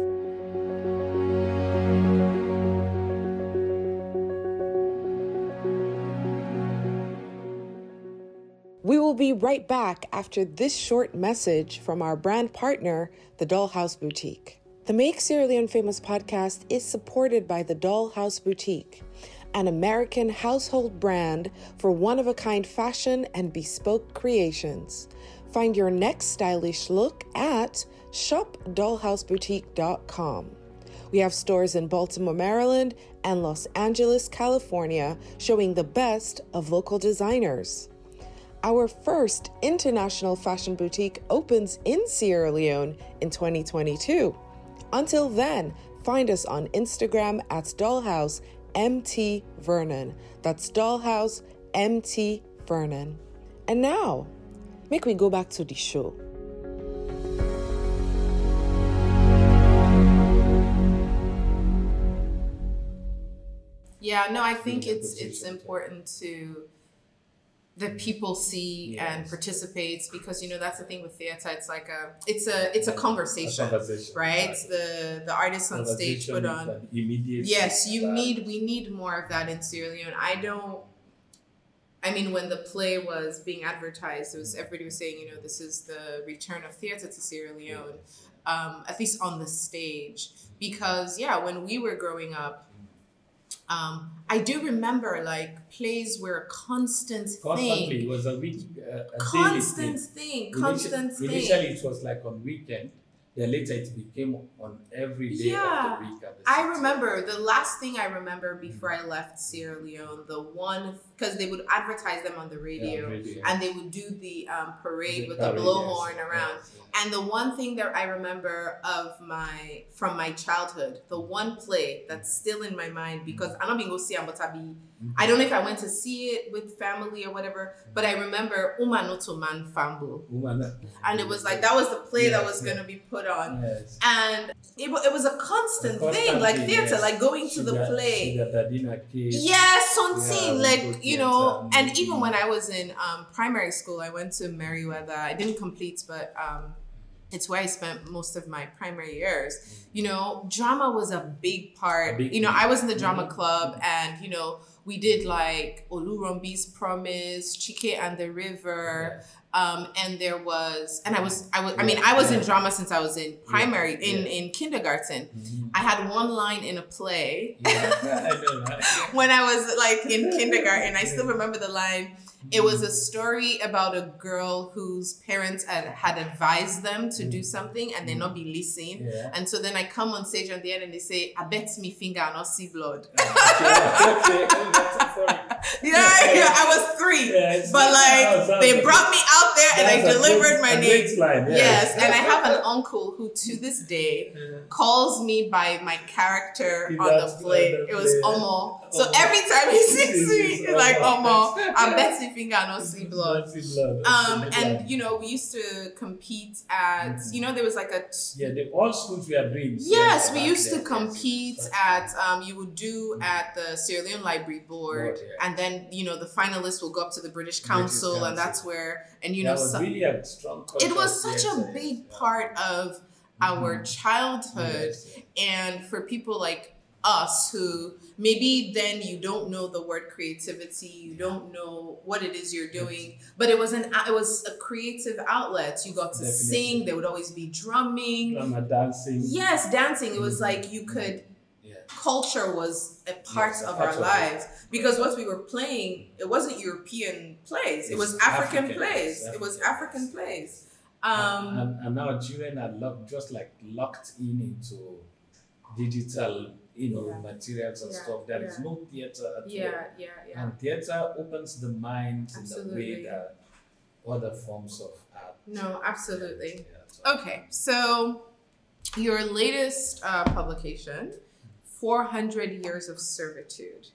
We will be right back after this short message from our brand partner, the Dollhouse Boutique. The Make Sierra Leone Famous podcast is supported by the Dollhouse Boutique, an American household brand for one-of-a-kind fashion and bespoke creations. Find your next stylish look at shop dollhouse boutique dot com. We have stores in Baltimore, Maryland, and Los Angeles, California, showing the best of local designers. Our first international fashion boutique opens in Sierra Leone in twenty twenty-two. Until then, find us on Instagram at Dollhouse M T Vernon. That's Dollhouse M T Vernon. And now, make we go back to the show. Yeah, no, I think it's it's important to that people see and Yes. participates, because you know that's the thing with theater. It's like a it's a it's a conversation, A conversation, right? right. The the artists on stage Conversation put with on. an immediate Yes, you feedback. need we need more of that in Sierra Leone. I don't. I mean, when the play was being advertised, it was everybody was saying, you know, this is the return of theater to Sierra Leone, um, at least on the stage. Because yeah, when we were growing up, um, I do remember like plays were a constant Constantly, thing, it was a week, uh, a constant daily thing, thing. constant Initially, thing. initially, it was like on weekend. Then later, it became on every day Yeah. of the week. At the I city. remember the last thing I remember before I left Sierra Leone, the one, because they would advertise them on the radio, Yeah, radio. and they would do the um, parade The with parade, the blowhorn yes, around. yes, yes. And the one thing that I remember of my from my childhood, the one play that's still in my mind, because I don't go see it, but I be I don't know if I went to see it with family or whatever, but I remember Umanoto Man Fambu. Woman, And it was like that was the play that Yes, was yes. gonna be put on. Yes. And it, wa- it was a constant, A constant thing, like thing, theater, yes. like going to the Sugar- play. Sugar Dadina cake. Yeah, something Yeah, like we go you know, theater, and even maybe. when I was in um, primary school, I went to Meriwether. I didn't complete, but um, it's where I spent most of my primary years. You know, drama was a big part. A big you know, thing. I was in the drama Mhm. club, and you know, we did like Olurumbi's Promise, Chike and the River. Um, and there was, and I was, I was, I mean, I was in Yeah. drama since I was in primary, in Yeah. in kindergarten. Mhm. I had one line in a play Yeah, I know, right? when I was like in kindergarten. I still remember the line. It was a story about a girl whose parents had, had advised them to do something and they not be listening. Yeah. And so then I come on stage at the end and they say, I bet me finger and not see blood. Okay, that's funny. yeah, yeah, I was three. Yeah, it's- But that like they sounds- brought me out there and I That's a delivered great- my a name. great line, yeah. Yes, and I have an uncle who to this day calls me by my character He on loves the play. the It was play. Omo. So Omo. every time he sees me, It's he's like, Omo. Omo, I bet see finger and not see blood. Not see blood. Um, That's a good and line. you know, we used to compete at, you know, there was like a yeah, the, all schools were doing. Yes, we back used to then, yes. compete That's at, um, you would do at the Sierra Leone Library Board, Board, yeah. and then, you know, the finalists will go up to the British Council, and Council. that's where, and you that know, was so- really a strong. culture it was of such a theatre, big yeah. part of our childhood. Yes, yes. And for people like us who maybe then you don't know the word creativity, you don't know what it is you're doing, but it was an it was a creative outlet. You got to Definitely. sing, there would always be drumming. Drama, dancing. Yes, dancing. It was like you could Yeah. culture was a part Yes, a of part our of it. lives, because what we were playing, it wasn't European plays, it was It's African, African, plays. yes, It was African, African yes. plays. Um, and, and now children are locked, just like locked in into digital, you know, Yeah. materials and Yeah, stuff. There is yeah. no theater at all. yeah, yeah, yeah. And theater opens the mind in a Absolutely. way that other forms of art. No, absolutely. Yeah, so- Okay, so your latest uh, publication, four hundred Years of Servitude.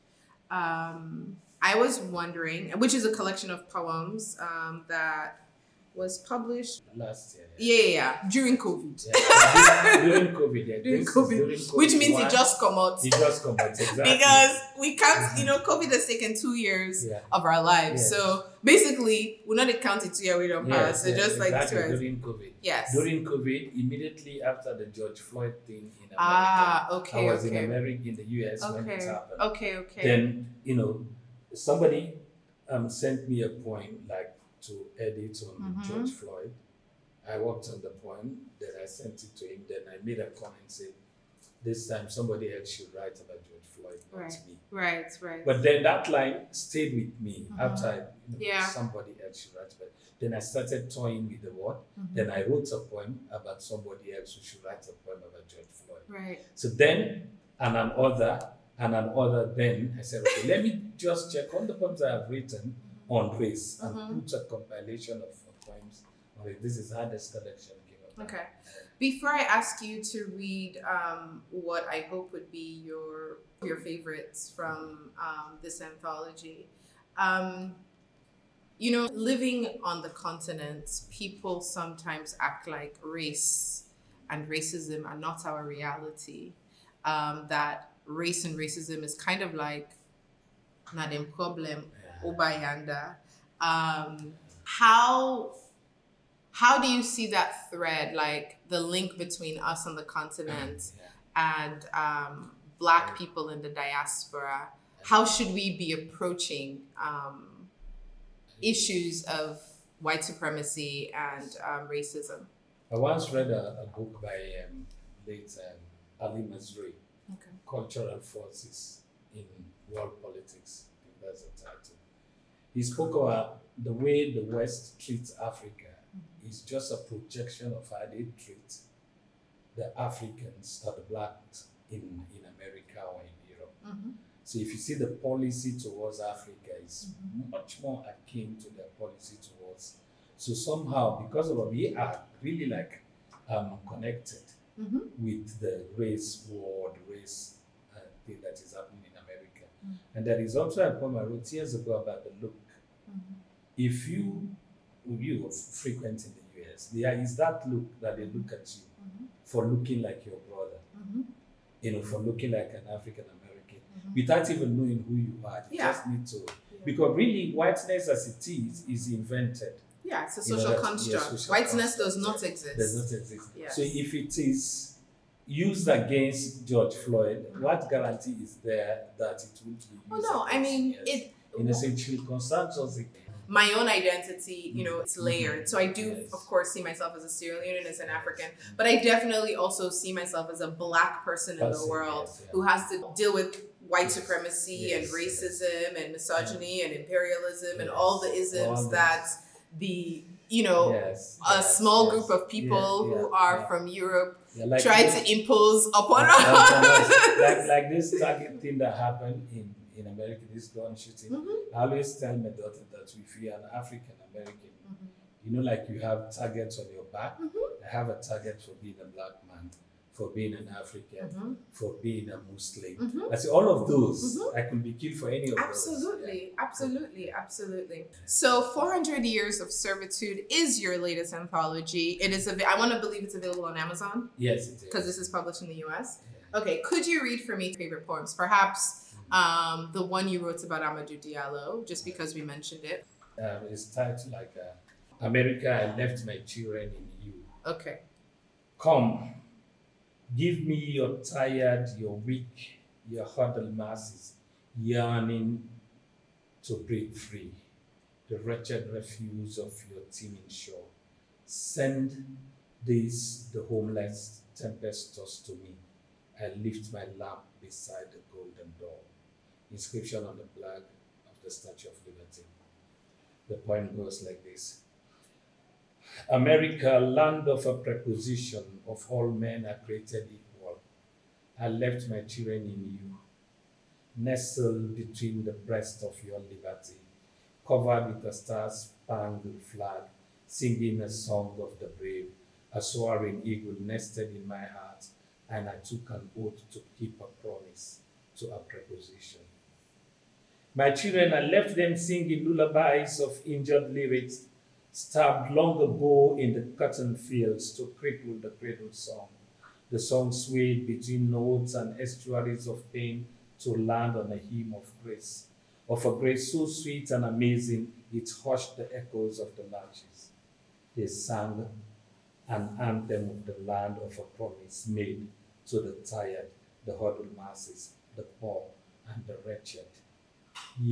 Um, I was wondering, which is a collection of poems um, that was published, Last year. yeah, yeah, yeah, during COVID. Yeah. during, during COVID. Yeah. During This is COVID, during COVID which means one. it just come out. It just come out, exactly. Because we can't, you know, COVID has taken two years Yeah. of our lives. Yes. So basically, we're not counting two years we don't pass. Yes, So yes, just like exactly, two years. during COVID. Yes. During COVID, immediately after the George Floyd thing in America, Ah, I okay, was in okay. America, in the U S when it Okay, happened. okay, okay. Then, you know, somebody um, sent me a poem like to edit on Mhm. George Floyd. I worked on the poem, then I sent it to him, then I made a comment saying, this time somebody else should write about George Floyd, not Right. me. Right, right. But then that line stayed with me Mhm. after I, you know, Yeah. somebody else should write about it. Then I started toying with the word. Mhm. Then I wrote a poem about somebody else who should write a poem about George Floyd. Right. So then, and an author, and an author, then I said, okay, let me just check all the poems I have written on race and Mhm. put a compilation of, of poems on it. This is how this collection came about. Okay. Before I ask you to read um, what I hope would be your your favorites from um, this anthology, um, you know, living on the continent, people sometimes act like race and racism are not our reality. Um, that race and racism is kind of like not a problem, Obayanda. Um, how how do you see that thread, like the link between us on the continent Yeah. and um, Black people in the diaspora? How should we be approaching um, issues of white supremacy and um, racism? I once read a, a book by um, late um, Ali Masri, Okay. Cultural Forces in World Politics. I think that's the title. He spoke about the way the West treats Africa is just a projection of how they treat the Africans or the blacks in, in America or in Europe. Mm-hmm. So if you see the policy towards Africa is much more akin to their policy towards. So somehow, because of what we are really like um, connected Mm-hmm. with the race war, the race uh, thing that is happening in America. Mm. And there is also a poem I wrote years ago about the look. Mm-hmm. If you, you are frequent in the U S, there is that look that they look at you Mm-hmm. for looking like your brother, Mm-hmm. you know, for looking like an African American, Mhm. without even knowing who you are. You Yeah. just need to, because really whiteness as it is, is invented. Yeah, it's a You know, social that's- yeah, construct. social Whiteness does construct. not exist. Does not exist. Yes. So if it is used against George Floyd, what guarantee is there that it won't be used? Oh no, I against mean yes. it. In essentially concerns us. My own identity, you know, it's layered. So I do, Yes. of course, see myself as a Sierra Leonean, as an African, but I definitely also see myself as a Black person in the Person, world yes, yeah. who has to deal with white supremacy and Yes, racism and misogyny and imperialism and Yes. all the isms All those. that the, you know, Yes, a yes, small yes. group of people Yeah, who yeah, are yeah. from Europe Yeah, like try this- to impose upon like, us. like, like this target thing that happened in, in America, this gun shooting. Mhm. I always tell my daughter that if you're an African American, you know, like you have targets on your back. Mhm. I have a target for being a black man, for being an African, Mhm. for being a Muslim. Mhm. I say all of those, Mhm. I could be killed for any of those. Absolutely, absolutely, absolutely. So, four hundred Years of Servitude is your latest anthology. It is. Av- I want to believe it's available on Amazon Yeah. Yes, it is. because this is published in the U S. Okay, could you read for me your favorite poems? Perhaps um, the one you wrote about Amadou Diallo, just because we mentioned it. Um, it's titled like uh, America, I left my children in you. Okay. Come, give me your tired, your weak, your huddled masses, yearning to break free, the wretched refuse of your teeming shore. Send this, the homeless tempestuous to me. I lift my lamp beside the golden door. Inscription on the flag of the Statue of Liberty. The poem goes like this. America, land of a preposition, of all men are created equal. I left my children in you, nestled between the breast of your liberty, covered with a star-spangled flag, singing a song of the brave, a soaring eagle nested in my heart, and I took an oath to keep a promise to a preposition. My children, I left them singing lullabies of injured lyrics, stabbed long ago in the cotton fields to cripple the cradle song. The song swayed between notes and estuaries of pain to land on a hymn of grace, of a grace so sweet and amazing it hushed the echoes of the larches. They sang an anthem of the land of a promise made to the tired, the huddled masses, the poor, and the wretched,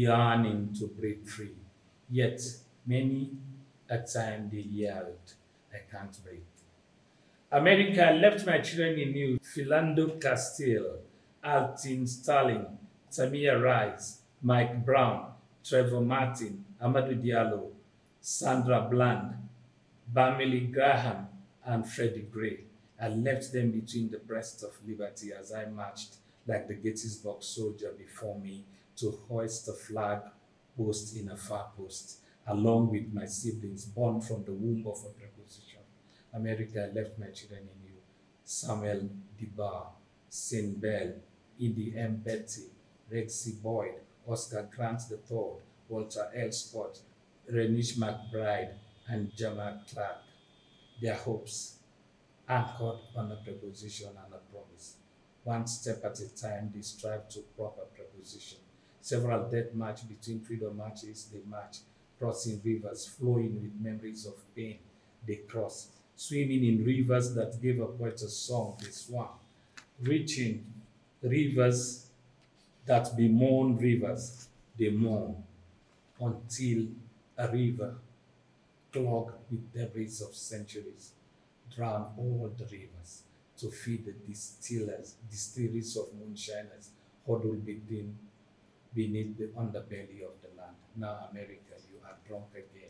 yearning to break free. Yet many a time they yelled, I can't wait. America, I left my children in you. Philando Castile, Altin Sterling, Tamia Rice, Mike Brown, Trevor Martin, Amadou Diallo, Sandra Bland, Bamily Graham, and Freddie Gray. I left them between the breasts of liberty as I marched like the Gettysburg soldier before me to hoist the flag post in a far post, along with my siblings born from the womb of a preposition. America, I left my children in you. Samuel DeBar, Saint Bell, Edie M. Betty, Rexy Boyd, Oscar Grant the third, Walter L. Scott, Renish McBride, and Jamal Clark. Their hopes, anchored on a preposition and a promise. One step at a time, they strive to proper preposition. Several death march between freedom marches, they march, crossing rivers, flowing with memories of pain, they cross, swimming in rivers that gave a poet a song, they swam, reaching rivers that bemoan rivers, they mourn, until a river clogged with debris of centuries drown all the rivers to feed the distillers, distilleries of moonshiners huddled between, beneath the underbelly of the land. Now, America, you are drunk again.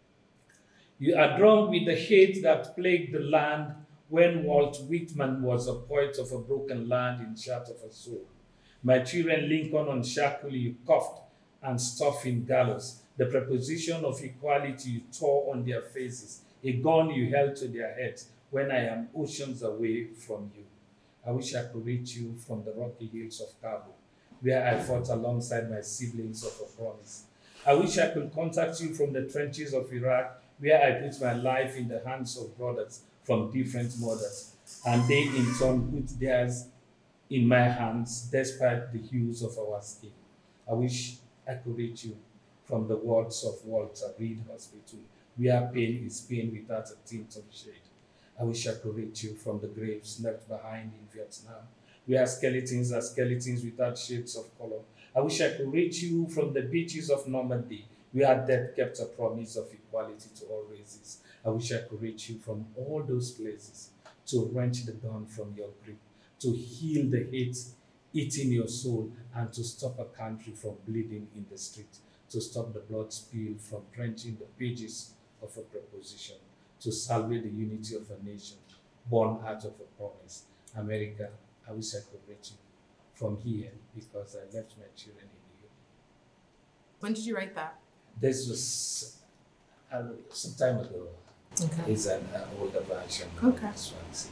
You are drunk with the hate that plagued the land when Walt Whitman was a poet of a broken land in search of a soul. My children, Lincoln unshackle, you coughed and stuffed in gallows. The preposition of equality you tore on their faces, a gun you held to their heads when I am oceans away from you. I wish I could reach you from the rocky hills of Cabo, where I fought alongside my siblings of a promise. I wish I could contact you from the trenches of Iraq, where I put my life in the hands of brothers from different mothers, and they in turn put theirs in my hands despite the hues of our skin. I wish I could reach you from the words of Walter Reed Hospital, where pain is pain without a tint of shade. I wish I could reach you from the graves left behind in Vietnam, where skeletons are skeletons without shades of color. I wish I could reach you from the beaches of Normandy, where death kept a promise of equality to all races. I wish I could reach you from all those places to wrench the gun from your grip, to heal the hate eating your soul, and to stop a country from bleeding in the street, to stop the blood spill from drenching the pages of a preposition, to salvage the unity of a nation born out of a promise. America, I wish I could reach you from here because I left my children in you. When did you write that? This was uh, some time ago. Okay. It's an uh, older version. Okay. Of this one, so.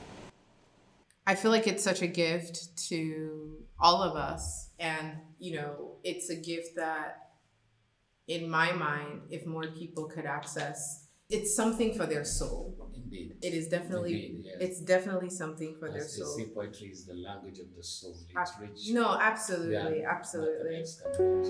I feel like it's such a gift to all of us. And, you know, it's a gift that, in my mind, if more people could access, it's something for their soul. Indeed. It is definitely, Indeed, yes. it's definitely something for As their they soul. say, poetry is the language of the soul. It's Ab- rich. No, absolutely, Yeah, absolutely. nothing else can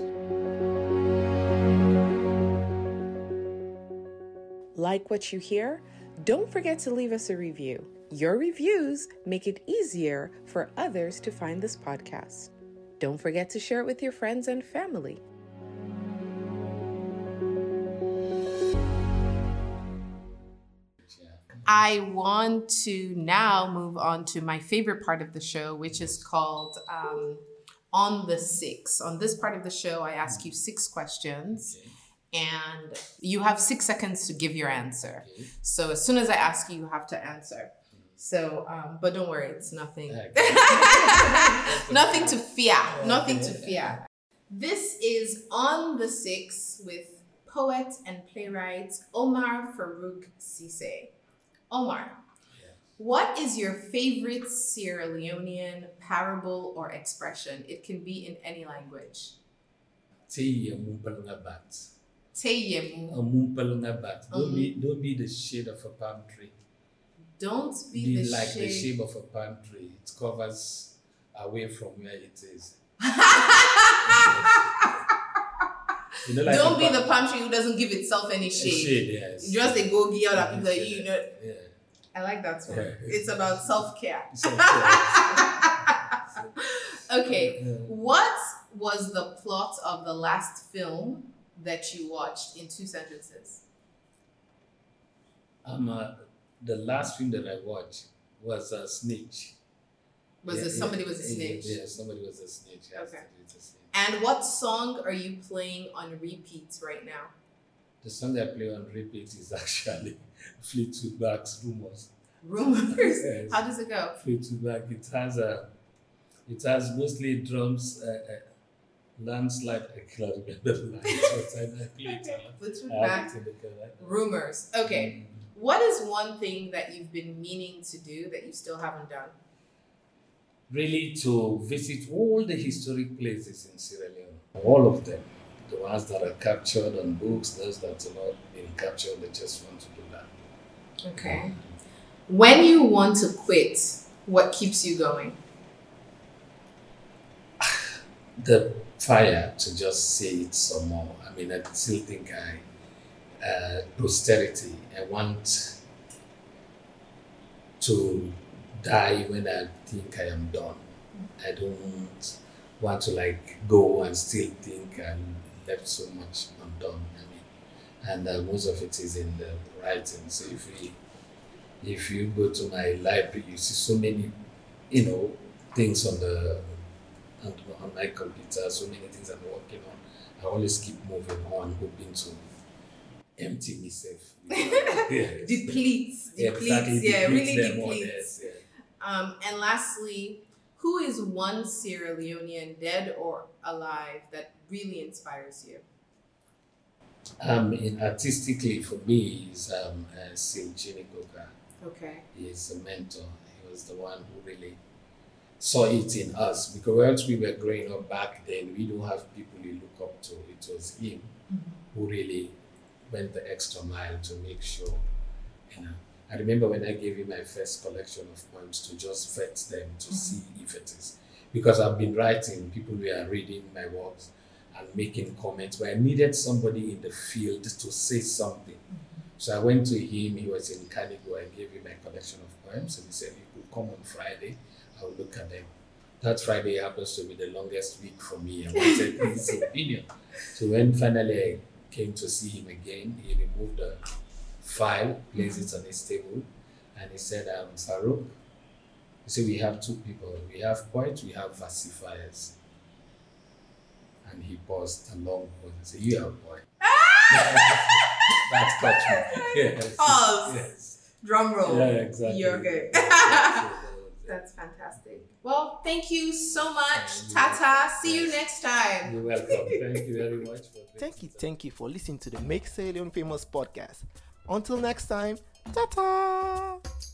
match. Like what you hear? Don't forget to leave us a review. Your reviews make it easier for others to find this podcast. Don't forget to share it with your friends and family. I want to now move on to my favorite part of the show, which is called um, On the Six. On this part of the show, I ask you six questions. Okay. And you have six seconds to give your answer. Okay. So as soon as I ask you, you have to answer. So, um, but don't worry, it's nothing. Okay. Nothing to fear. Okay. Nothing to fear. This is On the Six with poet and playwright Omar Farouk Cisse. Omar, Yeah. what is your favorite Sierra Leonean parable or expression? It can be in any language. Tiye mumpal nga bat. Teyemu. A mumpal nga bat. Don't Mhm. be don't be the shade of a palm tree. Don't be, Be the like shade. the shape of a palm tree. It covers away from where it is. You know, like Don't a be palm- the palm tree who doesn't give itself any a shade. shade, yes. Just a go gear that people, Yeah. you know. Yeah. I like that one. Yeah. It's about self care. So, yeah. Okay, Yeah. what was the plot of the last film that you watched in two sentences? Um, uh, the last film that I watched was uh, Snitch. Was Yeah, it somebody yeah, was a yeah, snitch? Yeah, somebody was a snitch. Yes, Okay. it's a snitch. And what song are you playing on repeat right now? The song I play on repeat is actually Fleetwood Mac's Rumors. Rumors. Yes. How does it go? Fleetwood Mac. It has a, it has mostly drums. Uh, uh, landslide. I cannot remember the lines, but I, I play it a lot. Fleetwood I have Mac. it in the car right now. Rumors. Okay. What is one thing that you've been meaning to do that you still haven't done? Really to visit all the historic places in Sierra Leone, all of them. The ones that are captured on books, those that are not being captured, they just want to do that. Okay. When you want to quit, what keeps you going? The fire to just see it some more. I mean, I still think I, uh, posterity, I want to die when I think I am done. I don't want to like go and still think I'm left so much undone. I mean, and uh, most of it is in the writing. So if we, if you go to my library, you see so many, you know, things on the on, on my computer. So many things I'm working on. I always keep moving on, hoping to empty myself. Yes. Depletes. Yeah, Depletes. exactly, Yeah, depletes really them more or depletes. less, yeah. Um, and lastly, who is one Sierra Leonean, dead or alive, that really inspires you? Um, in artistically for me is um, uh, Sim Chinikoka. Okay. He is a mentor. He was the one who really saw it in us because once we were growing up back then, we don't have people you look up to. It was him who really went the extra mile to make sure, you know. I remember when I gave him my first collection of poems to just vet them to see if it is. Because I've been writing, people were reading my works and making comments, but I needed somebody in the field to say something. So I went to him, he was in Canigo, I gave him my collection of poems, and he said, you could come on Friday, I'll look at them. That Friday happens to be the longest week for me. I wanted his opinion. So when finally I came to see him again, he removed the file, placed it on his table, and he said, um, Farouk, he said, we have two people. We have poets, we have versifiers. And he paused a long pause and said, you are a poet. That got me. Yes. Pause. Yes. Drum roll. Yeah, exactly. You're good. Yes, yes, yes. That's fantastic. Well, thank you so much, Thank you. Tata. See you Yes. next time. You're welcome. Thank you very much. For Thank you, thank you for listening to the Make Sierra Leone Famous podcast. Until next time, ta-ta!